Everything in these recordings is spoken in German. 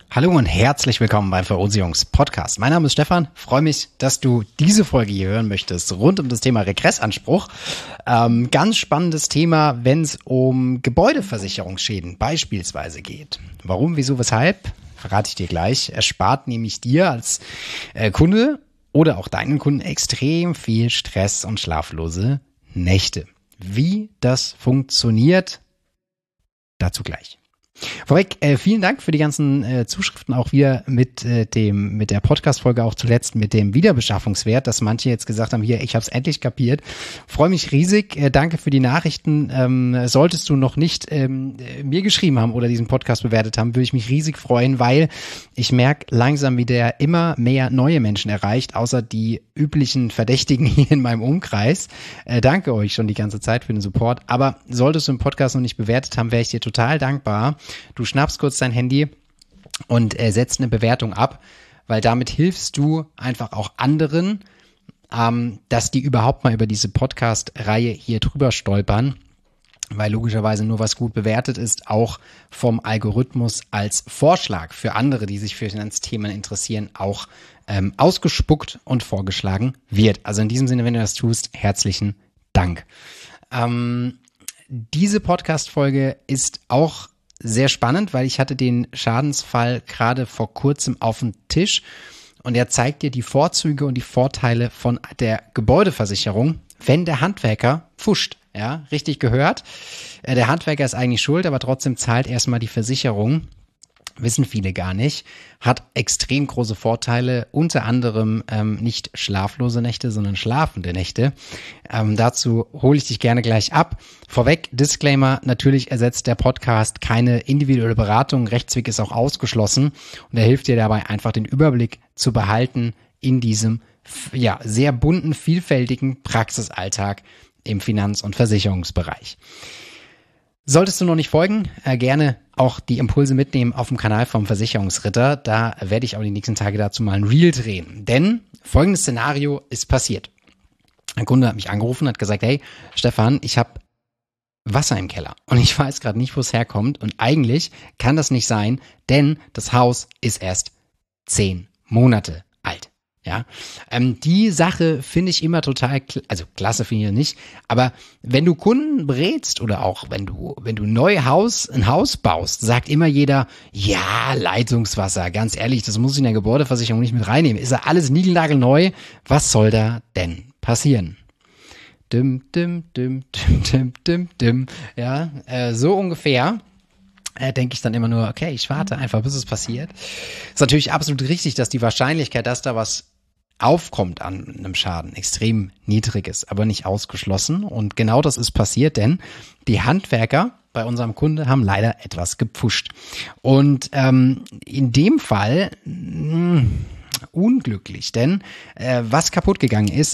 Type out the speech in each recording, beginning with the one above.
Hallo und herzlich willkommen beim Verunsicherungs-Podcast. Mein Name ist Stefan. Freue mich, dass du diese Folge hier hören möchtest, rund um das Thema Regressanspruch. Ganz spannendes Thema, wenn es um Gebäudeversicherungsschäden beispielsweise geht. Warum, wieso, weshalb, verrate ich dir gleich. Es spart nämlich dir als Kunde oder auch deinen Kunden extrem viel Stress und schlaflose Nächte. Wie das funktioniert, dazu gleich. Vorweg, vielen Dank für die ganzen Zuschriften, auch wieder mit der Podcast-Folge auch zuletzt mit dem Wiederbeschaffungswert, dass manche jetzt gesagt haben, hier, ich habe es endlich kapiert. Freue mich riesig, danke für die Nachrichten. Solltest du noch nicht mir geschrieben haben oder diesen Podcast bewertet haben, würde ich mich riesig freuen, weil ich merke langsam, wie der immer mehr neue Menschen erreicht, außer die üblichen Verdächtigen hier in meinem Umkreis. Danke euch schon die ganze Zeit für den Support, aber solltest du den Podcast noch nicht bewertet haben, wäre ich dir total dankbar. Du schnappst kurz dein Handy und setzt eine Bewertung ab, weil damit hilfst du einfach auch anderen, dass die überhaupt mal über diese Podcast-Reihe hier drüber stolpern, weil logischerweise nur was gut bewertet ist, auch vom Algorithmus als Vorschlag für andere, die sich für Finanzthemen interessieren, auch ausgespuckt und vorgeschlagen wird. Also in diesem Sinne, wenn du das tust, herzlichen Dank. Diese Podcast-Folge ist auch sehr spannend, weil ich hatte den Schadensfall gerade vor kurzem auf dem Tisch und er zeigt dir die Vorzüge und die Vorteile von der Gebäudeversicherung, wenn der Handwerker pfuscht. Ja, richtig gehört. Der Handwerker ist eigentlich schuld, aber trotzdem zahlt erstmal die Versicherung. Wissen viele gar nicht, hat extrem große Vorteile, unter anderem nicht schlaflose Nächte, sondern schlafende Nächte. Dazu hole ich dich gerne gleich ab. Vorweg, Disclaimer, natürlich ersetzt der Podcast keine individuelle Beratung, Rechtsweg ist auch ausgeschlossen und er hilft dir dabei einfach den Überblick zu behalten in diesem sehr bunten, vielfältigen Praxisalltag im Finanz- und Versicherungsbereich. Solltest du noch nicht folgen, gerne auch die Impulse mitnehmen auf dem Kanal vom Versicherungsritter. Da werde ich auch die nächsten Tage dazu mal ein Reel drehen. Denn folgendes Szenario ist passiert. Ein Kunde hat mich angerufen und hat gesagt, hey Stefan, ich habe Wasser im Keller und ich weiß gerade nicht, wo es herkommt und eigentlich kann das nicht sein, denn das Haus ist erst 10 Monate alt. Ja, die Sache finde ich immer total, klasse finde ich nicht, aber wenn du Kunden berätst oder auch wenn du ein Haus baust, sagt immer jeder, ja, Leitungswasser, ganz ehrlich, das muss ich in der Gebäudeversicherung nicht mit reinnehmen, ist ja alles niegelnagelneu, was soll da denn passieren? Dim, dim, dim, dim, dim, dim, dim, ja, so ungefähr. Denke ich dann immer nur, okay, ich warte einfach, bis es passiert. Ist natürlich absolut richtig, dass die Wahrscheinlichkeit, dass da was aufkommt an einem Schaden, extrem niedrig ist, aber nicht ausgeschlossen. Und genau das ist passiert, denn die Handwerker bei unserem Kunde haben leider etwas gepfuscht. Und in dem Fall unglücklich, denn was kaputt gegangen ist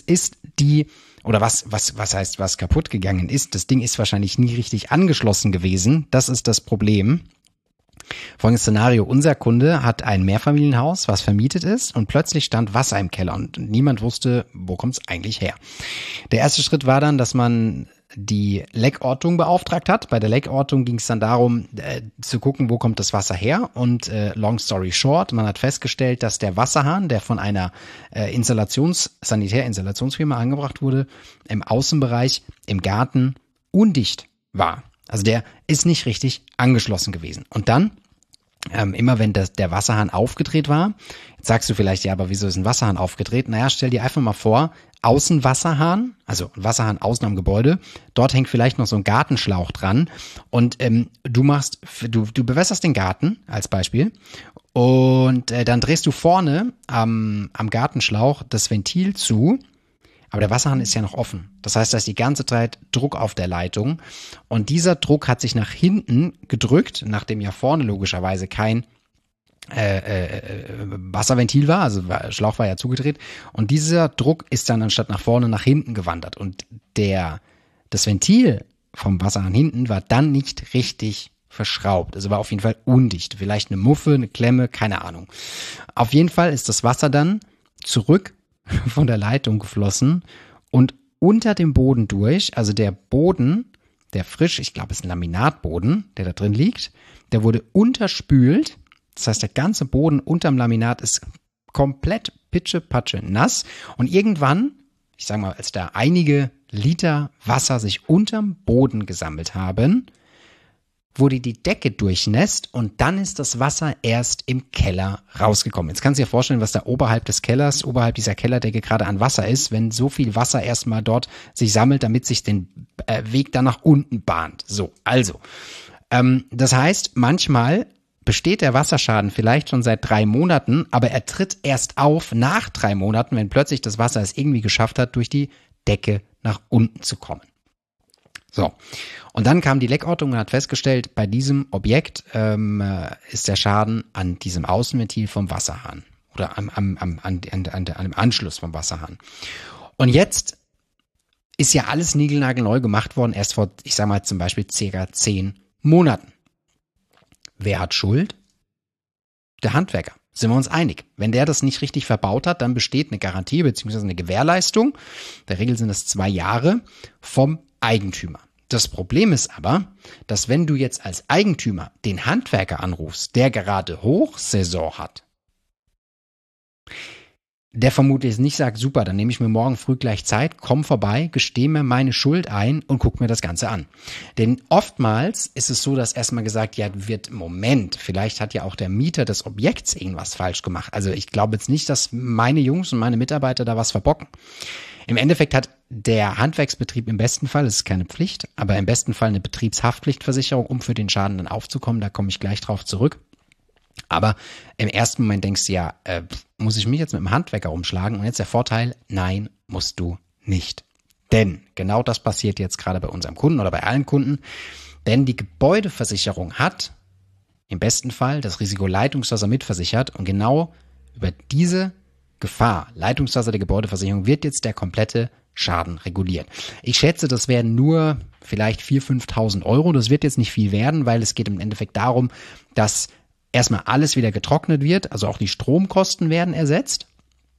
was heißt, was kaputt gegangen ist? Das Ding ist wahrscheinlich nie richtig angeschlossen gewesen. Das ist das Problem. Folgendes Szenario. Unser Kunde hat ein Mehrfamilienhaus, was vermietet ist und plötzlich stand Wasser im Keller und niemand wusste, wo kommt es eigentlich her. Der erste Schritt war dann, dass man die Leckortung beauftragt hat. Bei der Leckortung ging es dann darum, zu gucken, wo kommt das Wasser her und long story short, man hat festgestellt, dass der Wasserhahn, der von einer Sanitärinstallationsfirma angebracht wurde, im Außenbereich, im Garten undicht war. Also der ist nicht richtig angeschlossen gewesen. Und dann, immer wenn der Wasserhahn aufgedreht war, jetzt sagst du vielleicht, ja, aber wieso ist ein Wasserhahn aufgedreht? Naja, stell dir einfach mal vor, Außenwasserhahn, also ein Wasserhahn außen am Gebäude, dort hängt vielleicht noch so ein Gartenschlauch dran und du bewässerst den Garten als Beispiel und dann drehst du vorne am Gartenschlauch das Ventil zu, aber der Wasserhahn ist ja noch offen. Das heißt, da ist die ganze Zeit Druck auf der Leitung und dieser Druck hat sich nach hinten gedrückt, nachdem ja vorne logischerweise kein Wasserventil war, also Schlauch war ja zugedreht und dieser Druck ist dann anstatt nach vorne nach hinten gewandert und das Ventil vom Wasserhahn hinten war dann nicht richtig verschraubt. Also war auf jeden Fall undicht. Vielleicht eine Muffe, eine Klemme, keine Ahnung. Auf jeden Fall ist das Wasser dann zurück von der Leitung geflossen und unter dem Boden durch, also der Boden, der frisch, ich glaube es ist ein Laminatboden, der da drin liegt, der wurde unterspült Das heißt, der ganze Boden unterm Laminat ist komplett pitschepatsche nass. Und irgendwann, ich sage mal, als da einige Liter Wasser sich unterm Boden gesammelt haben, wurde die Decke durchnässt und dann ist das Wasser erst im Keller rausgekommen. Jetzt kannst du dir vorstellen, was da oberhalb des Kellers, oberhalb dieser Kellerdecke gerade an Wasser ist, wenn so viel Wasser erstmal dort sich sammelt, damit sich den Weg dann nach unten bahnt. So, also, das heißt, manchmal besteht der Wasserschaden vielleicht schon seit 3 Monaten, aber er tritt erst auf nach 3 Monaten, wenn plötzlich das Wasser es irgendwie geschafft hat, durch die Decke nach unten zu kommen. So, und dann kam die Leckortung und hat festgestellt, bei diesem Objekt ist der Schaden an diesem Außenventil vom Wasserhahn oder an dem Anschluss vom Wasserhahn. Und jetzt ist ja alles niegelnagelneu gemacht worden, erst vor, ich sag mal zum Beispiel ca. 10 Monaten. Wer hat Schuld? Der Handwerker. Sind wir uns einig. Wenn der das nicht richtig verbaut hat, dann besteht eine Garantie bzw. eine Gewährleistung. In der Regel sind es 2 Jahre vom Eigentümer. Das Problem ist aber, dass wenn du jetzt als Eigentümer den Handwerker anrufst, der gerade Hochsaison hat, der vermutlich nicht sagt, super, dann nehme ich mir morgen früh gleich Zeit, komm vorbei, gestehe mir meine Schuld ein und guck mir das Ganze an. Denn oftmals ist es so, dass erstmal gesagt, ja, Moment, vielleicht hat ja auch der Mieter des Objekts irgendwas falsch gemacht. Also ich glaube jetzt nicht, dass meine Jungs und meine Mitarbeiter da was verbocken. Im Endeffekt hat der Handwerksbetrieb im besten Fall, es ist keine Pflicht, aber im besten Fall eine Betriebshaftpflichtversicherung, um für den Schaden dann aufzukommen. Da komme ich gleich drauf zurück. Aber im ersten Moment denkst du ja, muss ich mich jetzt mit dem Handwerker umschlagen? Und jetzt der Vorteil, nein, musst du nicht. Denn genau das passiert jetzt gerade bei unserem Kunden oder bei allen Kunden. Denn die Gebäudeversicherung hat im besten Fall das Risiko Leitungswasser mitversichert und genau über diese Gefahr, Leitungswasser der Gebäudeversicherung, wird jetzt der komplette Schaden reguliert. Ich schätze, das werden nur vielleicht 4.000, 5.000 Euro. Das wird jetzt nicht viel werden, weil es geht im Endeffekt darum, dass erstmal alles wieder getrocknet wird, also auch die Stromkosten werden ersetzt.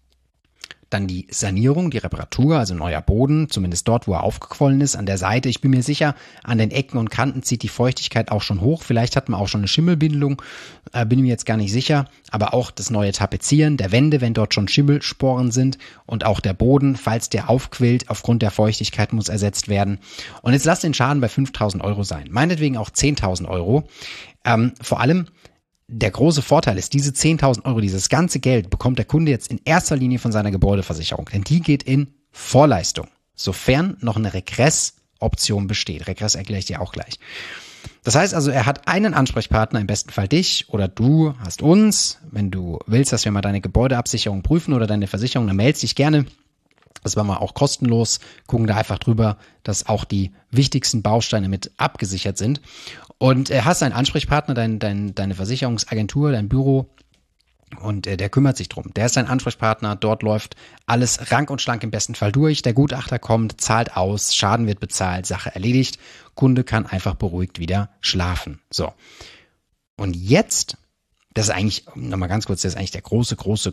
Dann die Sanierung, die Reparatur, also neuer Boden, zumindest dort, wo er aufgequollen ist, an der Seite. Ich bin mir sicher, an den Ecken und Kanten zieht die Feuchtigkeit auch schon hoch. Vielleicht hat man auch schon eine Schimmelbildung, bin mir jetzt gar nicht sicher. Aber auch das neue Tapezieren der Wände, wenn dort schon Schimmelsporen sind, und auch der Boden, falls der aufquillt, aufgrund der Feuchtigkeit muss ersetzt werden. Und jetzt lass den Schaden bei 5.000 Euro sein. Meinetwegen auch 10.000 Euro. Vor allem, der große Vorteil ist, diese 10.000 Euro, dieses ganze Geld bekommt der Kunde jetzt in erster Linie von seiner Gebäudeversicherung. Denn die geht in Vorleistung, sofern noch eine Regressoption besteht. Regress erkläre ich dir auch gleich. Das heißt also, er hat einen Ansprechpartner, im besten Fall dich, oder du hast uns. Wenn du willst, dass wir mal deine Gebäudeabsicherung prüfen oder deine Versicherung, dann meldest dich gerne. Das war mal auch kostenlos, gucken da einfach drüber, dass auch die wichtigsten Bausteine mit abgesichert sind. Und hast einen Ansprechpartner, deine Versicherungsagentur, dein Büro, und der kümmert sich drum. Der ist dein Ansprechpartner, dort läuft alles rank und schlank im besten Fall durch. Der Gutachter kommt, zahlt aus, Schaden wird bezahlt, Sache erledigt. Kunde kann einfach beruhigt wieder schlafen. So. Und jetzt, das ist eigentlich, nochmal ganz kurz, das ist eigentlich der große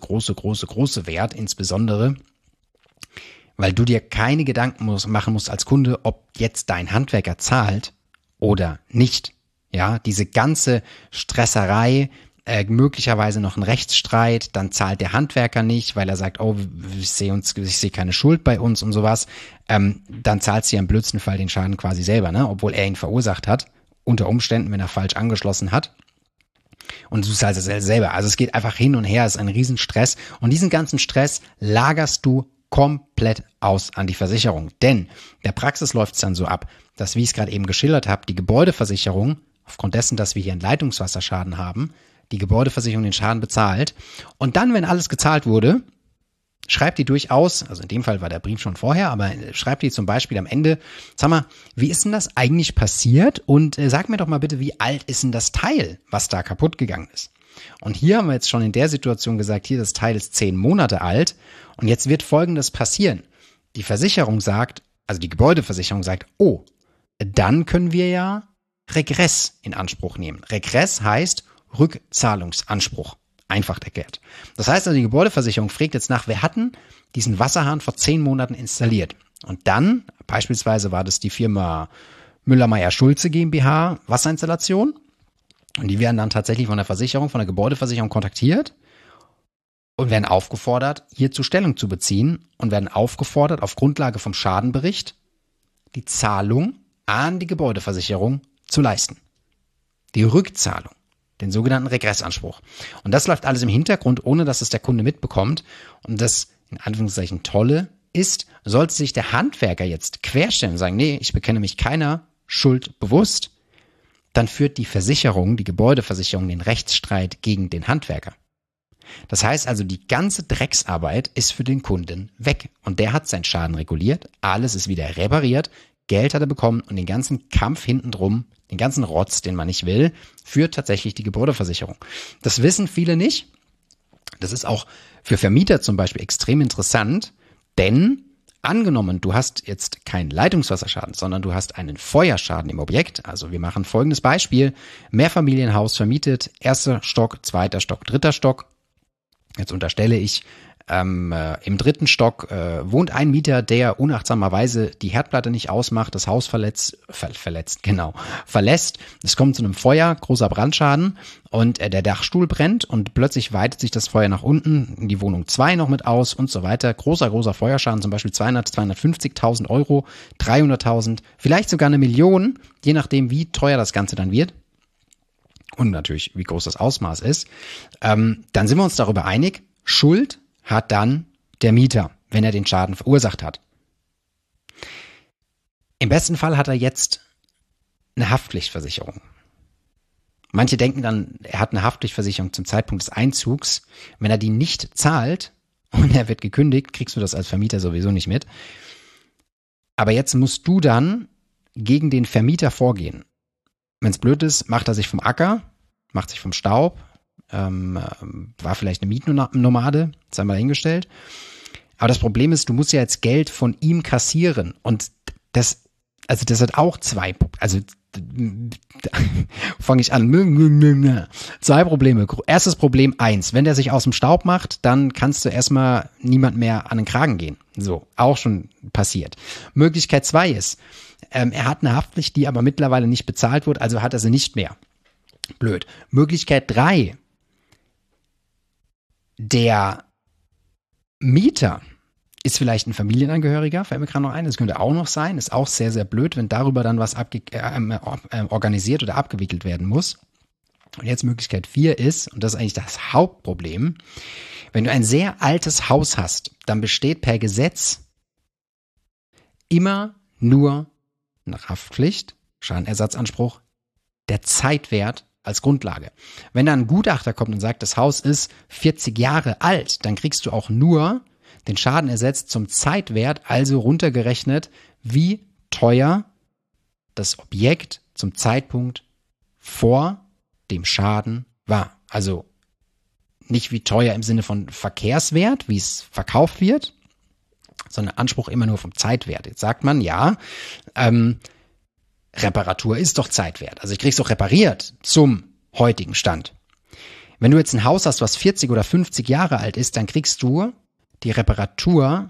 Wert, insbesondere, weil du dir keine Gedanken machen musst als Kunde, ob jetzt dein Handwerker zahlt oder nicht. Ja, diese ganze Stresserei, möglicherweise noch ein Rechtsstreit, dann zahlt der Handwerker nicht, weil er sagt, oh, ich sehe keine Schuld bei uns und sowas. Dann zahlst du ja im blödsten Fall den Schaden quasi selber, ne? Obwohl er ihn verursacht hat, unter Umständen, wenn er falsch angeschlossen hat. Und du zahlst es selber. Also es geht einfach hin und her, es ist ein Riesenstress. Und diesen ganzen Stress lagerst du komplett aus an die Versicherung. Denn in der Praxis läuft es dann so ab, dass, wie ich es gerade eben geschildert habe, die Gebäudeversicherung, aufgrund dessen, dass wir hier einen Leitungswasserschaden haben, die Gebäudeversicherung den Schaden bezahlt. Und dann, wenn alles gezahlt wurde, schreibt die durchaus, also in dem Fall war der Brief schon vorher, aber schreibt die zum Beispiel am Ende, sag mal, wie ist denn das eigentlich passiert? Und sag mir doch mal bitte, wie alt ist denn das Teil, was da kaputt gegangen ist? Und hier haben wir jetzt schon in der Situation gesagt, hier, das Teil ist 10 Monate alt und jetzt wird Folgendes passieren. Die Versicherung sagt, also die Gebäudeversicherung sagt, oh, dann können wir ja Regress in Anspruch nehmen. Regress heißt Rückzahlungsanspruch, einfach erklärt. Das heißt also, die Gebäudeversicherung fragt jetzt nach, wer hatten diesen Wasserhahn vor 10 Monaten installiert? Und dann, beispielsweise war das die Firma Müller-Meyer-Schulze GmbH Wasserinstallation. Und die werden dann tatsächlich von der Versicherung, von der Gebäudeversicherung kontaktiert und werden aufgefordert, hierzu Stellung zu beziehen und werden aufgefordert, auf Grundlage vom Schadenbericht die Zahlung an die Gebäudeversicherung zu leisten. Die Rückzahlung, den sogenannten Regressanspruch. Und das läuft alles im Hintergrund, ohne dass es der Kunde mitbekommt. Und das, in Anführungszeichen, Tolle ist, sollte sich der Handwerker jetzt querstellen und sagen, nee, ich bekenne mich keiner Schuld bewusst, dann führt die Versicherung, die Gebäudeversicherung, den Rechtsstreit gegen den Handwerker. Das heißt also, die ganze Drecksarbeit ist für den Kunden weg. Und der hat seinen Schaden reguliert, alles ist wieder repariert, Geld hat er bekommen und den ganzen Kampf hinten drum, den ganzen Rotz, den man nicht will, führt tatsächlich die Gebäudeversicherung. Das wissen viele nicht. Das ist auch für Vermieter zum Beispiel extrem interessant, denn angenommen, du hast jetzt keinen Leitungswasserschaden, sondern du hast einen Feuerschaden im Objekt. Also wir machen folgendes Beispiel. Mehrfamilienhaus vermietet, 1. Stock, 2. Stock, 3. Stock. Jetzt unterstelle ich, im 3. Stock wohnt ein Mieter, der unachtsamerweise die Herdplatte nicht ausmacht, das Haus verlässt. Es kommt zu einem Feuer, großer Brandschaden und der Dachstuhl brennt und plötzlich weitet sich das Feuer nach unten, in die Wohnung 2 noch mit aus und so weiter. Großer Feuerschaden, zum Beispiel 250.000 Euro, 300.000, vielleicht sogar 1 Million, je nachdem, wie teuer das Ganze dann wird. Und natürlich, wie groß das Ausmaß ist. Dann sind wir uns darüber einig, Schuld hat dann der Mieter, wenn er den Schaden verursacht hat. Im besten Fall hat er jetzt eine Haftpflichtversicherung. Manche denken dann, er hat eine Haftpflichtversicherung zum Zeitpunkt des Einzugs. Wenn er die nicht zahlt und er wird gekündigt, kriegst du das als Vermieter sowieso nicht mit. Aber jetzt musst du dann gegen den Vermieter vorgehen. Wenn es blöd ist, macht er sich vom Acker, macht sich vom Staub, war vielleicht eine Mietnomade, sei mal dahingestellt. Aber das Problem ist, du musst ja jetzt Geld von ihm kassieren. Und das hat auch fange ich an. 2 Probleme. Erstes Problem 1, wenn der sich aus dem Staub macht, dann kannst du erstmal niemand mehr an den Kragen gehen. So, auch schon passiert. Möglichkeit 2 ist, er hat eine Haftpflicht, die aber mittlerweile nicht bezahlt wird, also hat er sie nicht mehr. Blöd. Möglichkeit 3, der Mieter ist vielleicht ein Familienangehöriger, fällt mir gerade noch ein, das könnte auch noch sein, ist auch sehr, sehr blöd, wenn darüber dann was organisiert oder abgewickelt werden muss. Und jetzt Möglichkeit 4 ist, und das ist eigentlich das Hauptproblem, wenn du ein sehr altes Haus hast, dann besteht per Gesetz immer nur eine Haftpflicht, Schadenersatzanspruch, der Zeitwert als Grundlage. Wenn dann ein Gutachter kommt und sagt, das Haus ist 40 Jahre alt, dann kriegst du auch nur den Schaden ersetzt zum Zeitwert, also runtergerechnet, wie teuer das Objekt zum Zeitpunkt vor dem Schaden war. Also nicht wie teuer im Sinne von Verkehrswert, wie es verkauft wird, sondern Anspruch immer nur vom Zeitwert. Jetzt sagt man, ja, Reparatur ist doch Zeitwert. Also ich krieg's doch repariert zum heutigen Stand. Wenn du jetzt ein Haus hast, was 40 oder 50 Jahre alt ist, dann kriegst du die Reparatur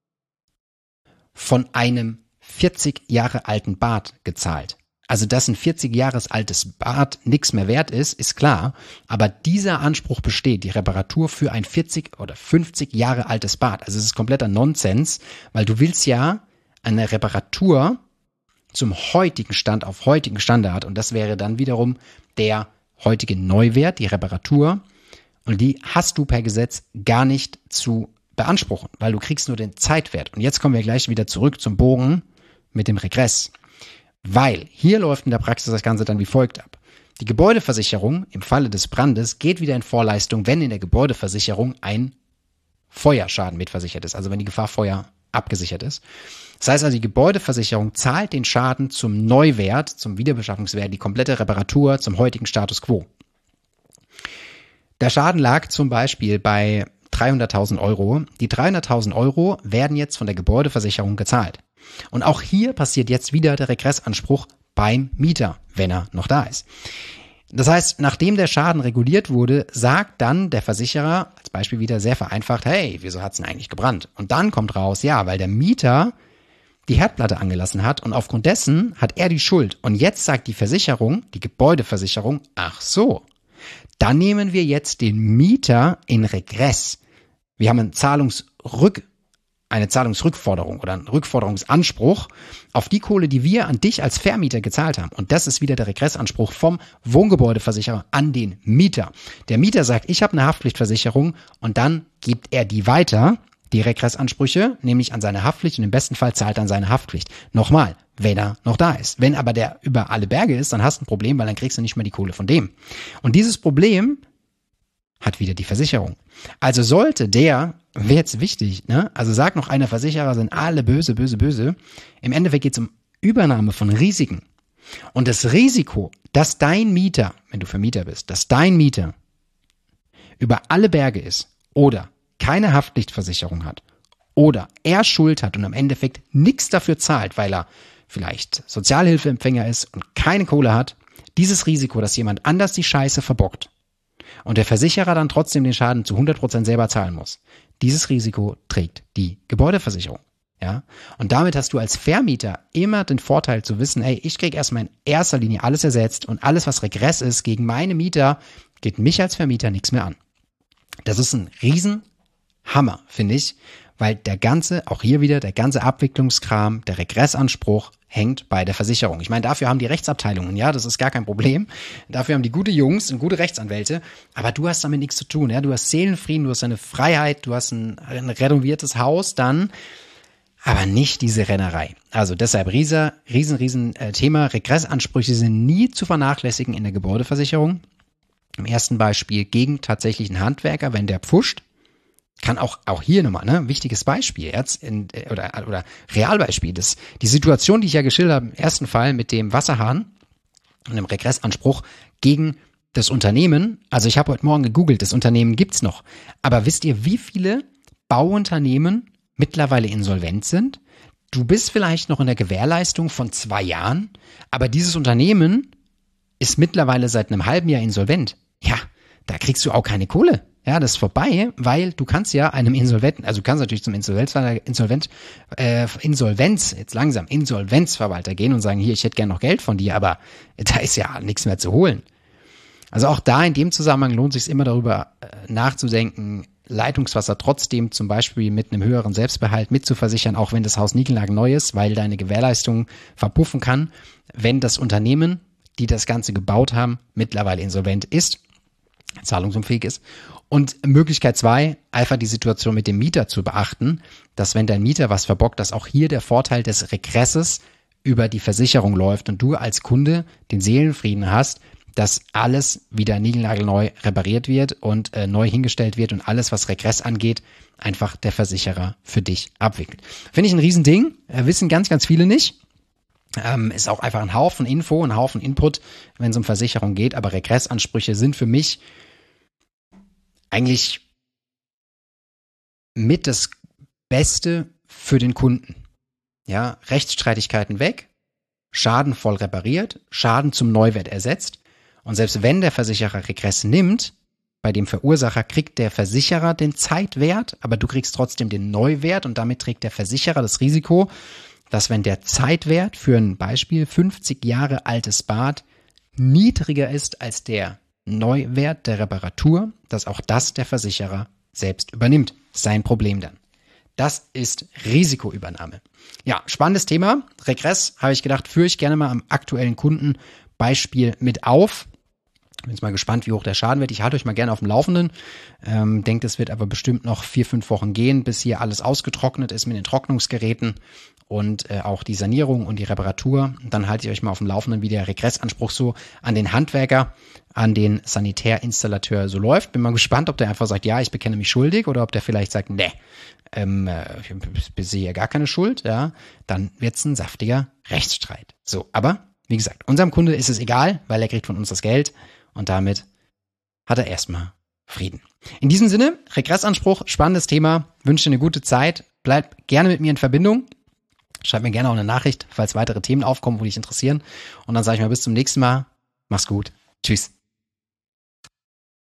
von einem 40 Jahre alten Bad gezahlt. Also, dass ein 40 Jahres altes Bad nichts mehr wert ist, ist klar. Aber dieser Anspruch besteht, die Reparatur für ein 40 oder 50 Jahre altes Bad. Also es ist kompletter Nonsens, weil du willst ja eine Reparatur zum heutigen Stand, auf heutigen Standard. Und das wäre dann wiederum der heutige Neuwert, die Reparatur. Und die hast du per Gesetz gar nicht zu beanspruchen, weil du kriegst nur den Zeitwert. Und jetzt kommen wir gleich wieder zurück zum Bogen mit dem Regress. Weil hier läuft in der Praxis das Ganze dann wie folgt ab. Die Gebäudeversicherung im Falle des Brandes geht wieder in Vorleistung, wenn in der Gebäudeversicherung ein Feuerschaden mitversichert ist, also wenn die Gefahr Feuer abgesichert ist. Das heißt also, die Gebäudeversicherung zahlt den Schaden zum Neuwert, zum Wiederbeschaffungswert, die komplette Reparatur zum heutigen Status quo. Der Schaden lag zum Beispiel bei 300.000 Euro. Die 300.000 Euro werden jetzt von der Gebäudeversicherung gezahlt. Und auch hier passiert jetzt wieder der Regressanspruch beim Mieter, wenn er noch da ist. Das heißt, nachdem der Schaden reguliert wurde, sagt dann der Versicherer, als Beispiel wieder sehr vereinfacht, hey, wieso hat's denn eigentlich gebrannt? Und dann kommt raus, ja, weil der Mieter die Herdplatte angelassen hat und aufgrund dessen hat er die Schuld. Und jetzt sagt die Versicherung, die Gebäudeversicherung, ach so, dann nehmen wir jetzt den Mieter in Regress. Wir haben eine Zahlungsrückforderung oder einen Rückforderungsanspruch auf die Kohle, die wir an dich als Vermieter gezahlt haben. Und das ist wieder der Regressanspruch vom Wohngebäudeversicherer an den Mieter. Der Mieter sagt, ich habe eine Haftpflichtversicherung und dann gibt er die weiter, die Regressansprüche, nämlich an seine Haftpflicht und im besten Fall zahlt er an seine Haftpflicht. Nochmal, wenn er noch da ist. Wenn aber der über alle Berge ist, dann hast du ein Problem, weil dann kriegst du nicht mehr die Kohle von dem. Und dieses Problem hat wieder die Versicherung. Also sollte der, wäre jetzt wichtig, ne? Also sagt noch einer, Versicherer sind alle böse, böse, böse. Im Endeffekt geht es um Übernahme von Risiken. Und das Risiko, dass dein Mieter, wenn du Vermieter bist, dass dein Mieter über alle Berge ist oder keine Haftpflichtversicherung hat oder er Schuld hat und am Endeffekt nichts dafür zahlt, weil er vielleicht Sozialhilfeempfänger ist und keine Kohle hat, dieses Risiko, dass jemand anders die Scheiße verbockt und der Versicherer dann trotzdem den Schaden zu 100% selber zahlen muss, dieses Risiko trägt die Gebäudeversicherung. Ja? Und damit hast du als Vermieter immer den Vorteil zu wissen, ey, ich kriege erstmal in erster Linie alles ersetzt und alles, was Regress ist gegen meine Mieter, geht mich als Vermieter nichts mehr an. Das ist ein Riesenhammer, finde ich, weil auch hier wieder, der ganze Abwicklungskram, der Regressanspruch hängt bei der Versicherung. Ich meine, dafür haben die Rechtsabteilungen, ja, das ist gar kein Problem. Dafür haben die gute Jungs und gute Rechtsanwälte, aber du hast damit nichts zu tun, ja. Du hast Seelenfrieden, du hast eine Freiheit, du hast ein renoviertes Haus dann, aber nicht diese Rennerei. Also deshalb riesen Thema. Regressansprüche sind nie zu vernachlässigen in der Gebäudeversicherung. Im ersten Beispiel gegen tatsächlichen Handwerker, wenn der pfuscht. Kann auch hier nochmal, ne, wichtiges Beispiel jetzt oder Realbeispiel. Die Situation, die ich ja geschildert habe im ersten Fall mit dem Wasserhahn und dem Regressanspruch gegen das Unternehmen. Also ich habe heute Morgen gegoogelt, das Unternehmen gibt's noch. Aber wisst ihr, wie viele Bauunternehmen mittlerweile insolvent sind? Du bist vielleicht noch in der Gewährleistung von 2 Jahren, aber dieses Unternehmen ist mittlerweile seit einem halben Jahr insolvent. Ja, da kriegst du auch keine Kohle. Ja, das ist vorbei, weil du kannst ja einem Insolventen, also du kannst natürlich zum Insolvenzverwalter gehen und sagen, hier, ich hätte gern noch Geld von dir, aber da ist ja nichts mehr zu holen. Also auch da in dem Zusammenhang lohnt es sich immer darüber nachzudenken, Leitungswasser trotzdem zum Beispiel mit einem höheren Selbstbehalt mitzuversichern, auch wenn das Haus niegelnagelneu ist, weil deine Gewährleistung verpuffen kann, wenn das Unternehmen, die das Ganze gebaut haben, mittlerweile insolvent ist, zahlungsunfähig ist. Und Möglichkeit 2, einfach die Situation mit dem Mieter zu beachten, dass wenn dein Mieter was verbockt, dass auch hier der Vorteil des Regresses über die Versicherung läuft und du als Kunde den Seelenfrieden hast, dass alles wieder niegelnagelneu repariert wird und neu hingestellt wird und alles, was Regress angeht, einfach der Versicherer für dich abwickelt. Finde ich ein Riesending, wissen ganz, ganz viele nicht. Ist auch einfach ein Haufen Info, ein Haufen Input, wenn es um Versicherung geht, aber Regressansprüche sind für mich eigentlich mit das Beste für den Kunden. Ja, Rechtsstreitigkeiten weg, Schaden voll repariert, Schaden zum Neuwert ersetzt und selbst wenn der Versicherer Regress nimmt, bei dem Verursacher kriegt der Versicherer den Zeitwert, aber du kriegst trotzdem den Neuwert und damit trägt der Versicherer das Risiko, dass wenn der Zeitwert für ein Beispiel 50 Jahre altes Bad niedriger ist als der Neuwert der Reparatur, dass auch das der Versicherer selbst übernimmt. Sein Problem dann. Das ist Risikoübernahme. Ja, spannendes Thema. Regress, habe ich gedacht, führe ich gerne mal am aktuellen Kundenbeispiel mit auf. Bin jetzt mal gespannt, wie hoch der Schaden wird. Ich halte euch mal gerne auf dem Laufenden. Denke, es wird aber bestimmt noch 4-5 Wochen gehen, bis hier alles ausgetrocknet ist mit den Trocknungsgeräten und auch die Sanierung und die Reparatur. Und dann halte ich euch mal auf dem Laufenden, wie der Regressanspruch so an den Handwerker, an den Sanitärinstallateur so läuft. Bin mal gespannt, ob der einfach sagt, ja, ich bekenne mich schuldig, oder ob der vielleicht sagt, ne, ich sehe ja gar keine Schuld. Ja, dann wird's ein saftiger Rechtsstreit. So, aber wie gesagt, unserem Kunde ist es egal, weil er kriegt von uns das Geld. Und damit hat er erstmal Frieden. In diesem Sinne, Regressanspruch, spannendes Thema. Wünsche dir eine gute Zeit. Bleib gerne mit mir in Verbindung. Schreib mir gerne auch eine Nachricht, falls weitere Themen aufkommen, wo dich interessieren. Und dann sage ich mal bis zum nächsten Mal. Mach's gut. Tschüss.